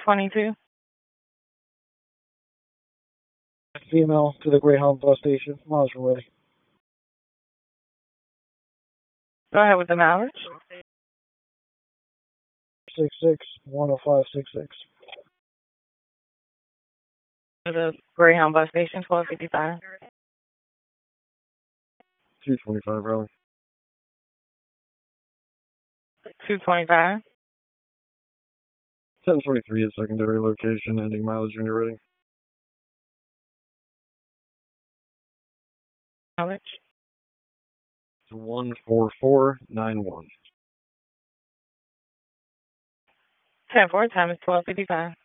22. Female to the Greyhound bus station. Miles from ready. Go ahead with the mileage. 66-10566. To the Greyhound bus station, 1255. 225 Raleigh. 225. 1023 is secondary location, ending mileage when you're ready. Mileage. 14491. 10-4, time is 1255.